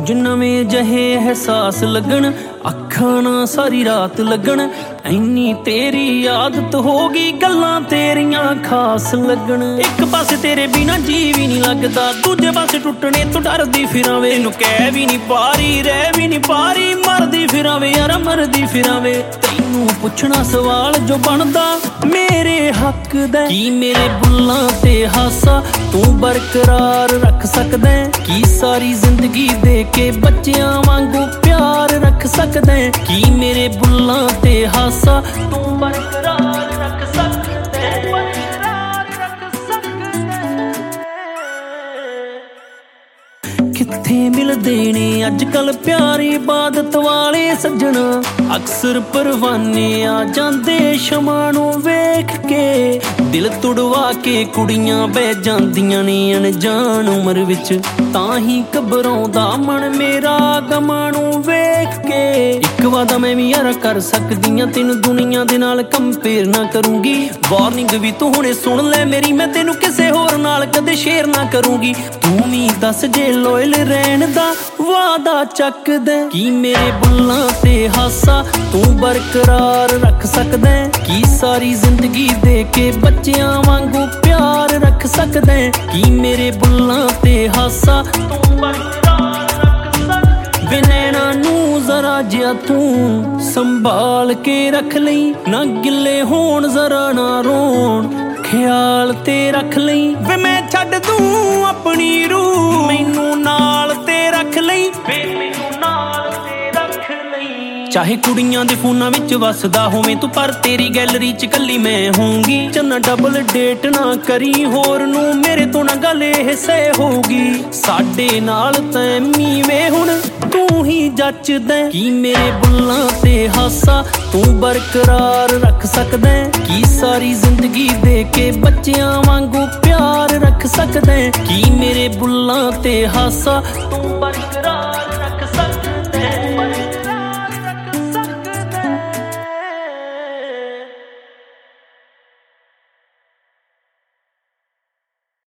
ਕੁਝ ਨਵੇਂ ਜਿਹੇ ਅਹਿਸਾਸ ਲੱਗਣ, ਅੱਖਾਂ ਨਾ ਸਾਰੀ ਰਾਤ ਲੱਗਣ। ਇੰਨੀ ਤੇਰੀ ਆਦਤ ਹੋ ਗਈ, ਗੱਲਾਂ ਤੇਰੀਆਂ ਖਾਸ ਲੱਗਣ। ਇੱਕ ਪਾਸੇ ਤੇਰੇ ਬਿਨਾ ਜੀ ਵੀ ਨਹੀਂ ਲੱਗਦਾ, ਦੂਜੇ ਪਾਸੇ ਟੁੱਟਣੇ ਤੋਂ ਡਰਦੀ ਫਿਰਾਂ ਵੇ। ਇਹਨੂੰ ਕਹਿ ਵੀ ਨਹੀਂ ਪਾ ਰਹੀ, ਰਹਿ ਵੀ ਨਹੀਂ ਪਾ ਰਹੀ, ਮਰਦੀ ਫਿਰਾਂ ਵੇ ਯਾਰ ਮਰਦੀ ਫਿਰਾਂ ਵੇ। ਤੈਨੂੰ ਪੁੱਛਣਾ ਸਵਾਲ ਜੋ ਬਣਦਾ ਮੇਰੇ ਹੱਕ ਦਾ, ਕੀ ਮੇਰੇ ਬੁੱਲਾਂ ਤੇ ਹਾਸਾ ਤੂੰ ਬਰਕਰਾਰ ਰੱਖ ਸਕਦਾ? ਕੀ ਸਾਰੀ ਜ਼ਿੰਦਗੀ ਦੇ ਕੇ ਬੱਚਿਆਂ ਵਾਂਗੂ ਪਿਆਰ ਰੱਖ ਸਕਦਾ? ਕੀ ਮੇਰੇ ਬੁੱਲਾਂ ਤੇ ਹਾਸਾ ਤੂੰ ਬਰਕਰਾਰ ਰੱਖ ਸਕਦਾ? ਬਰਕਰਾਰ ਰੱਖ ਸਕਦਾ। ਕਿੱਥੇ ਮਿਲਦੇ ਨੇ ਅੱਜ ਕੱਲ ਪਿਆਰ ਇਬਾਦਤ ਵਾਲੇ ਸੱਜਣਾ, ਅਕਸਰ ਪਰਵਾਨੇ ਆ ਜਾਂਦੇ ਸ਼ਮਾਂ ਨੂੰ ਵੇਖ ਕੇ। ਦਿਲ ਤੁੜਵਾ ਕੇ ਕੁੜੀਆਂ ਬਹਿ ਜਾਂਦੀਆਂ ਨੇ ਅਣਜਾਣ ਉਮਰ ਵਿੱਚ, ਤਾਂ ਹੀ ਘਬਰਾਉਂਦਾ ਮਨ ਮੇਰਾ ਗਮਾਂ ਨੂੰ ਵੇਖ ਕੇ। ਇੱਕ ਵਾਦਾ ਮੈਂ ਵੀ ਯਾਰ ਕਰ ਸਕਦੀਆਂ, ਤੈਨੂੰ ਦੁਨੀਆ ਦੇ ਨਾਲ ਕੰਪੇਅਰ ਨਾ ਕਰੂੰਗੀ। ਵਾਰਨਿੰਗ ਵੀ ਤੂੰ ਹੁਣੇ ਸੁਣ ਲੈ ਮੇਰੀ, ਮੈਂ ਤੈਨੂੰ ਕਿਸੇ ਹੋਰ ਨਾਲ ਕਦੇ ਸ਼ੇਅਰ ਨਾ ਕਰੂੰਗੀ। ਤੂੰ ਵੀ ਦੱਸ ਜੇ ਲੋਇਲ ਰਹਿਣ ਦਾ ਵਾਦਾ ਚੱਕਦਾ, ਕੀ ਮੇਰੇ ਬੁੱਲਾਂ ਤੇ ਹਾਸਾ ਤੂੰ ਬਰਕਰਾਰ ਰੱਖ ਸਕਦਾ? ਕੀ ਸਾਰੀ ਜ਼ਿੰਦਗੀ ਦੇ ਕੇ ਬੱਚਿਆਂ ਵਾਂਗੂ ਪਿਆਰ ਰੱਖ ਸਕਦਾ? ਕੀ ਮੇਰੇ ਬੁੱਲਾਂ ਤੇ ਹਾਸਾ ਤੂੰ ਬਰਕਰਾਰ ਰੱਖ ਸਕਦਾ? ਵੇ ਨੈਣਾਂ ਨੂੰ ਜ਼ਰਾ ਜਿਹਾ ਤੂੰ ਸੰਭਾਲ ਕੇ ਰੱਖ ਲਈ, ਨਾ ਗਿੱਲੇ ਹੋਣ ਜ਼ਰਾ ਨਾ ਰੋਣ, ਖਿਆਲ ਤੇ ਰੱਖ ਲਈ। ਵੇ ਮੈਂ ਛੱਡ ਦੂੰ ਆਪਣੀ ਰੂਹ, ਮੈਨੂੰ ਨਾਲ ਤੇ ਰੱਖ ਲਈ, ਵੇ ਮੈਨੂੰ ਨਾਲ ਤੇ ਰੱਖ ਲਈ। ਚਾਹੇ ਕੁੜੀਆਂ ਦੇ ਫੋਨਾਂ ਵਿੱਚ ਵੱਸਦਾ ਹੋਵੇਂ ਤੂੰ, ਪਰ ਤੇਰੀ ਗੈਲਰੀ 'ਚ ਕੱਲੀ ਮੈਂ ਹੋਊਂਗੀ। ਚੰਨਾ ਡਬਲ ਡੇਟ ਨਾ ਕਰੀ ਹੋਰ ਨੂੰ, ਮੇਰੇ ਤੋਂ ਨਾ ਗੱਲ ਇਹ ਸਹਿ ਹੋਊਗੀ। ਸਾਡੇ ਨਾਲ ਤੈਂ ਮੀਵੇਂ ਹੁਣ ਤੂੰ ਹੀ ਜੱਚਦਾ, ਕੀ ਮੇਰੇ ਬੁੱਲਾਂ ਤੇ ਹਾਸਾ ਤੂੰ ਬਰਕਰਾਰ ਰੱਖ ਸਕਦਾ? ਕੀ ਸਾਰੀ ਜ਼ਿੰਦਗੀ ਦੇ ਕੇ ਬੱਚਿਆਂ ਵਾਂਗੂ ਪਿਆਰ ਰੱਖ ਸਕਦਾ? ਕੀ ਮੇਰੇ ਬੁੱਲਾਂ ਤੇ ਹਾਸਾ ਤੂੰ ਬਰਕਰਾਰ ਰੱਖ